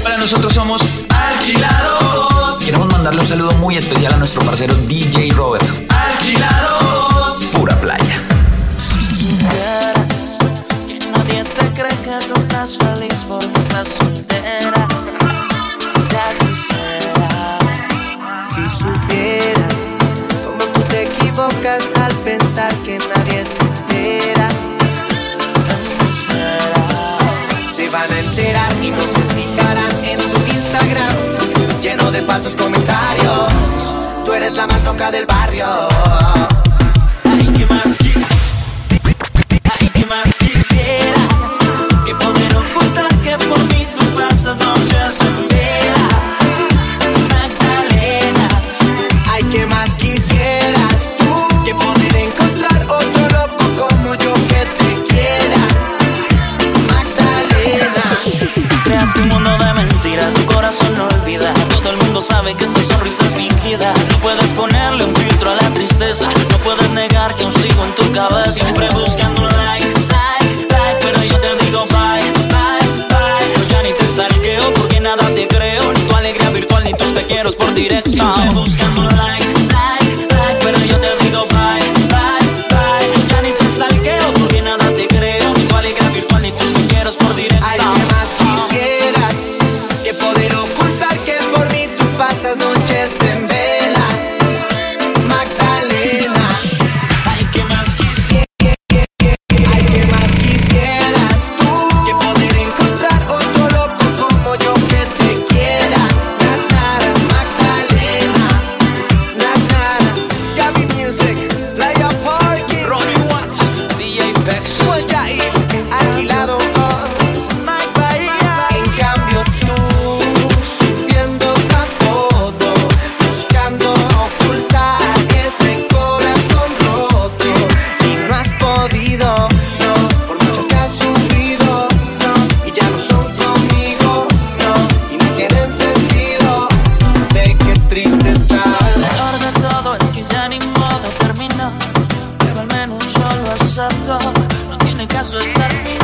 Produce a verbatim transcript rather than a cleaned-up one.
Para nosotros somos Alquilados. Queremos mandarle un saludo muy especial a nuestro parcero D J Robert. Alquilados. Pura playa. Si supieras que nadie te cree que tú estás feliz porque estás soltera, ya quisiera. Si supieras cómo tú te equivocas al pensar que nadie se entera, se van a enterar y no se fijarán en tu Instagram lleno de falsos comentarios. Tú eres la más loca del barrio. Ay, ¿qué más quisieras? Ay, ¿qué más quisieras? Que poder ocultar que por mí tú pasas noches en vela, Magdalena. Ay, ¿qué más quisieras tú? Que poder encontrar otro loco como yo que te quiera, Magdalena. Creaste un mundo de mentiras, tu corazón no olvida. Todo el mundo sabe que esa sonrisa es fingida. No puedes ponerle un filtro a la tristeza. No puedes negar que aún sigo en tu cabeza. Siempre buscando un like, like, like. Pero yo te digo bye, bye, bye. Yo ya ni te stalkeo porque nada te creo. Ni tu alegría virtual ni tus te quiero por directo. Siempre buscando un like, like, like. Pero yo te digo bye, bye, bye. Yo ya ni te stalkeo porque nada te creo. Ni tu alegría virtual ni tus te quiero por directo. Ay, ¿qué más quisieras? Que poder ocultar que por mí tú pasas noches en vela, Magdalena. Ay, ¿qué más quisieras? Ay, ¿qué más quisieras tú? Que poder encontrar otro loco como yo que te quiera, Natara, Magdalena, Natara. Gaby Music, Playa Parking, Ronnie Watts, D J Bex. voy a ir alquilado. Mike Bahía. En cambio tú, sufriendo a todo, buscando ocultar ese corazón roto. Y no has podido, no, por muchas que has sufrido, no. Y ya no son conmigo, no, y no tienen sentido. Sé que triste estás. Lo peor de todo es que ya ni modo terminó, pero al menos yo lo acepto. No tiene caso estar bien.